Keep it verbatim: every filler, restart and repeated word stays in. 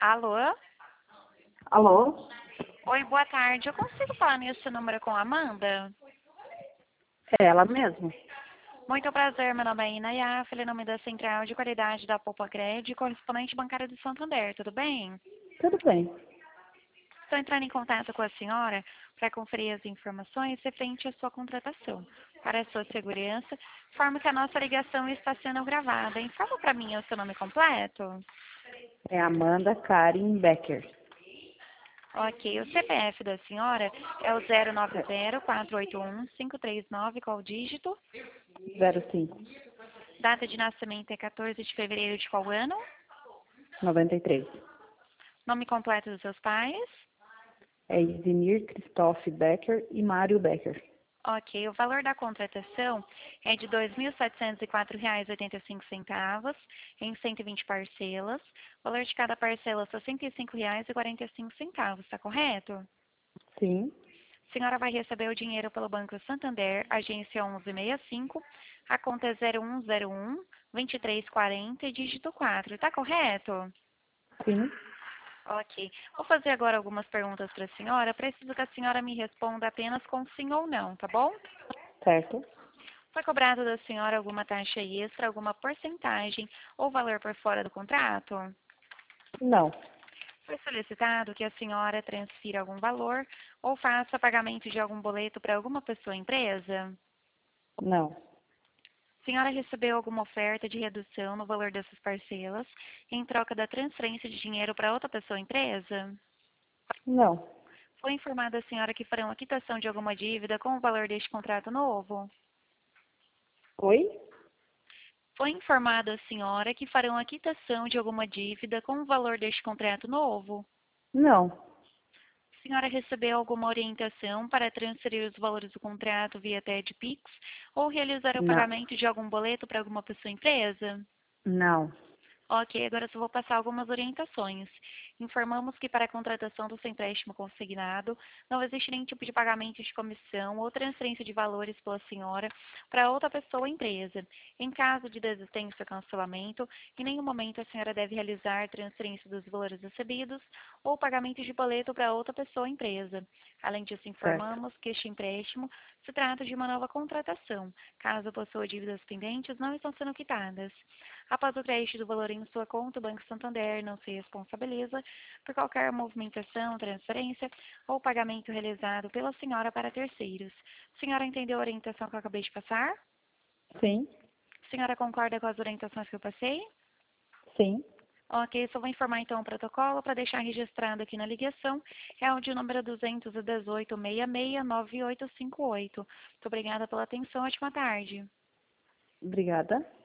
Alô? Alô? Oi, boa tarde. Eu consigo falar nesse número com a Amanda? É ela mesmo? Muito prazer, meu nome é Inaya, falei em nome da Central de Qualidade da Poupa Cred, correspondente bancária do Santander, tudo bem? Tudo bem. Estou entrando em contato com a senhora para conferir as informações referente à sua contratação. Para a sua segurança, informo que a nossa ligação está sendo gravada. Informa para mim o seu nome completo. É Amanda Karen Becker. Ok, o C P F da senhora é o zero nove zero quatro oito um cinco três nove, qual dígito? zero cinco Data de nascimento é quatorze de fevereiro de qual ano? noventa e três. Nome completo dos seus pais? É Isinir Christoph Becker e Mário Becker. Ok, o valor da contratação é de dois mil setecentos e quatro reais e oitenta e cinco centavos em cento e vinte parcelas. O valor de cada parcela é sessenta e cinco reais e quarenta e cinco centavos, está correto? Sim, A senhora vai receber o dinheiro pelo Banco Santander, agência onze sessenta e cinco, a conta é zero um zero um vinte e três quarenta, dígito quatro, está correto? sim, Ok. Vou fazer agora algumas perguntas para a senhora. Preciso que a senhora me responda apenas com sim ou não, tá bom? certo? Foi cobrado da senhora alguma taxa extra, alguma porcentagem ou valor por fora do contrato? Não, Foi solicitado que a senhora transfira algum valor ou faça pagamento de algum boleto para alguma pessoa ou empresa? não, A senhora recebeu alguma oferta de redução no valor dessas parcelas em troca da transferência de dinheiro para outra pessoa ou empresa? não. Foi informada a senhora que farão a quitação de alguma dívida com o valor deste contrato novo? Oi? Foi informada a senhora que farão a quitação de alguma dívida com o valor deste contrato novo? Não, A senhora recebeu alguma orientação para transferir os valores do contrato via T E D Pix ou realizar o não, pagamento de algum boleto para alguma pessoa ou empresa? não. Ok, agora eu só vou passar algumas orientações. Informamos que para a contratação do seu empréstimo consignado, não existe nenhum tipo de pagamento de comissão ou transferência de valores pela senhora para outra pessoa ou empresa. Em caso de desistência ou cancelamento, em nenhum momento a senhora deve realizar transferência dos valores recebidos ou pagamento de boleto para outra pessoa ou empresa. Além disso, Certo, informamos que este empréstimo se trata de uma nova contratação. Caso possua dívidas pendentes, não estão sendo quitadas. Após o crédito do valor em sua conta, o Banco Santander não se responsabiliza por qualquer movimentação, transferência ou pagamento realizado pela senhora para terceiros. A senhora entendeu a orientação que eu acabei de passar? sim, A senhora concorda com as orientações que eu passei? sim. Ok, só vou informar então o protocolo para deixar registrado aqui na ligação. É o de número duzentos e dezoito, sessenta e seis, nove oito cinco oito. Muito obrigada pela atenção. Ótima tarde. Obrigada.